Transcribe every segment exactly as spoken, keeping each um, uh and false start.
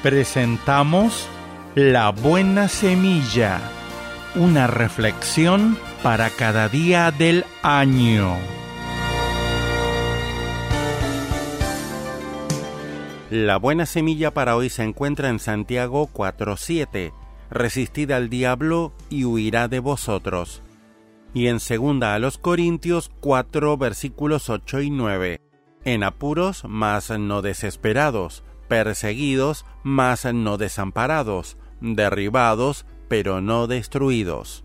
presentamos La Buena Semilla, una reflexión para cada día del año. La buena semilla para hoy se encuentra en Santiago cuatro siete. Resistid al diablo y huirá de vosotros. Y en segunda a los Corintios cuatro versículos ocho y nueve. En apuros, mas no desesperados, perseguidos, mas no desamparados, derribados, pero no destruidos.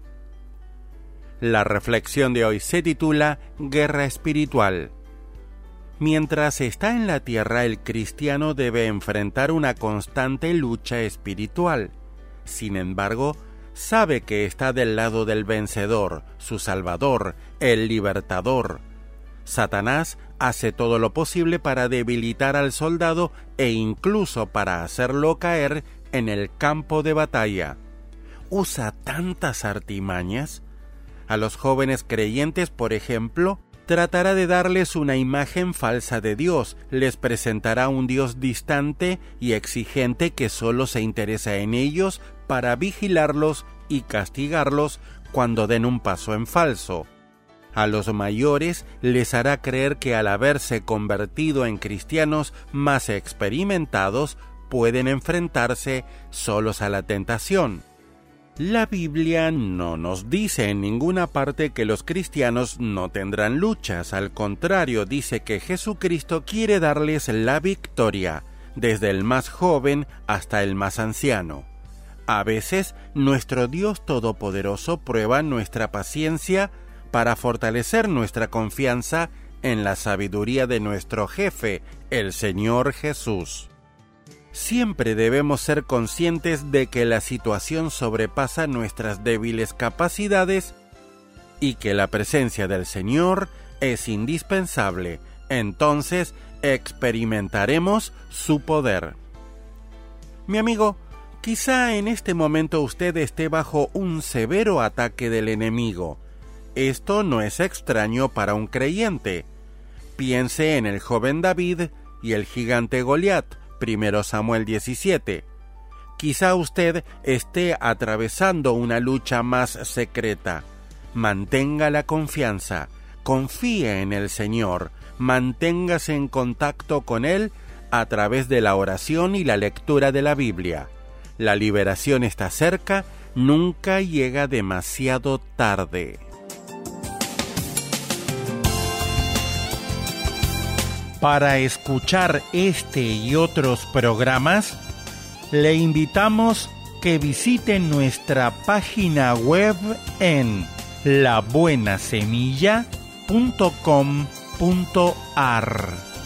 La reflexión de hoy se titula Guerra Espiritual. Mientras está en la tierra, el cristiano debe enfrentar una constante lucha espiritual. Sin embargo, sabe que está del lado del vencedor, su Salvador, el Libertador. Satanás hace todo lo posible para debilitar al soldado e incluso para hacerlo caer en el campo de batalla. Usa tantas artimañas. A los jóvenes creyentes, por ejemplo, tratará de darles una imagen falsa de Dios, les presentará un Dios distante y exigente que solo se interesa en ellos para vigilarlos y castigarlos cuando den un paso en falso. A los mayores les hará creer que al haberse convertido en cristianos más experimentados, pueden enfrentarse solos a la tentación. La Biblia no nos dice en ninguna parte que los cristianos no tendrán luchas, al contrario, dice que Jesucristo quiere darles la victoria, desde el más joven hasta el más anciano. A veces, nuestro Dios Todopoderoso prueba nuestra paciencia para fortalecer nuestra confianza en la sabiduría de nuestro jefe, el Señor Jesús. Siempre debemos ser conscientes de que la situación sobrepasa nuestras débiles capacidades y que la presencia del Señor es indispensable. Entonces experimentaremos su poder. Mi amigo, quizá en este momento usted esté bajo un severo ataque del enemigo. Esto no es extraño para un creyente. Piense en el joven David y el gigante Goliat. Primero Samuel diecisiete. Quizá usted esté atravesando una lucha más secreta. Mantenga la confianza, confíe en el Señor, manténgase en contacto con Él a través de la oración y la lectura de la Biblia. La liberación está cerca, nunca llega demasiado tarde. Para escuchar este y otros programas, le invitamos que visite nuestra página web en la buena semilla punto com punto a r.